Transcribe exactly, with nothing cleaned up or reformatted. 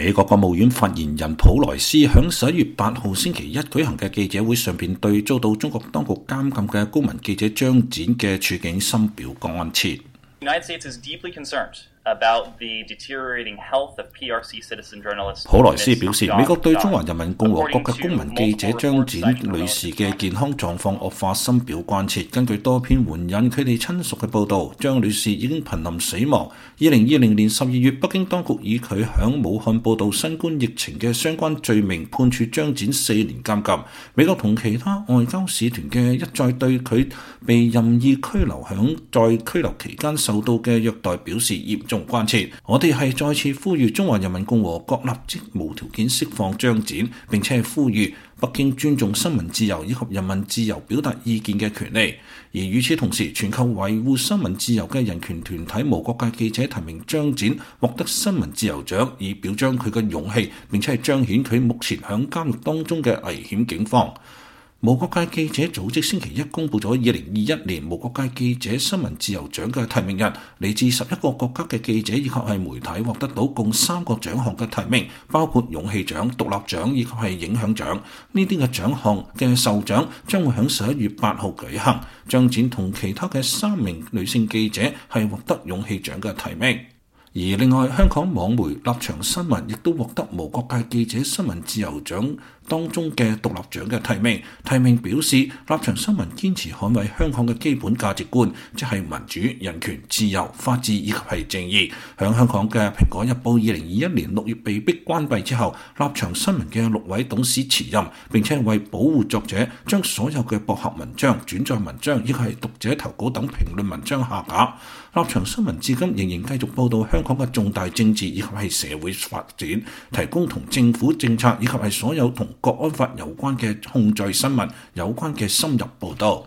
美國國務院發言人普萊斯響十一月八號星期一舉行嘅記者會上邊，對遭到中國當局監禁嘅公民記者張展嘅處境深表關切。普萊斯表示，美國對中華人民共和國嘅公民記者張展女士嘅健康狀況惡化深表關切。根據多篇援引佢哋親屬嘅報導，張女士已經瀕臨死亡。二零二零年十二月，北京當局以佢響武漢報導新冠疫情嘅相關罪名判處張展四年監禁。美國同其他外交使團嘅一再對佢被任意拘留響在拘留期間受到嘅虐待表示嚴重關切。我哋係再次呼籲中華人民共和國立即無條件釋放張展，並且係呼籲北京尊重新聞自由以及人民自由表達意見嘅權利。而與此同時，全球維護新聞自由嘅人權團體無國界記者提名張展獲得新聞自由獎，以表彰佢嘅勇氣，並且係彰顯佢目前響監獄當中嘅危險境況。無國界記者組織星期一公布咗二零二一年無國界記者新聞自由獎嘅提名人，嚟自十一個國家嘅記者以及係媒體獲得到共三個獎項嘅提名，包括勇氣獎、獨立獎以及係影響獎。呢啲嘅獎項嘅授獎將會喺十一月八號舉行。張展同其他嘅三名女性記者係獲得勇氣獎嘅提名。而另外，香港網媒立場新聞亦都獲得無國界記者新聞自由獎當中嘅獨立獎嘅提名。提名表示，立場新聞堅持捍衛香港嘅基本價值觀，即係民主、人權、自由、法治以及係正義。響香港嘅《蘋果日報》二零二一年六月被逼關閉之後，立場新聞嘅六位董事辭任，並且為保護作者，將所有嘅博客文章、轉載文章以及係讀者投稿等評論文章下架。立場新聞至今仍然繼續報導香港嘅重大政治以及係社會發展，提供同政府政策以及係所有同國安法有關嘅控罪新聞有關嘅深入報導。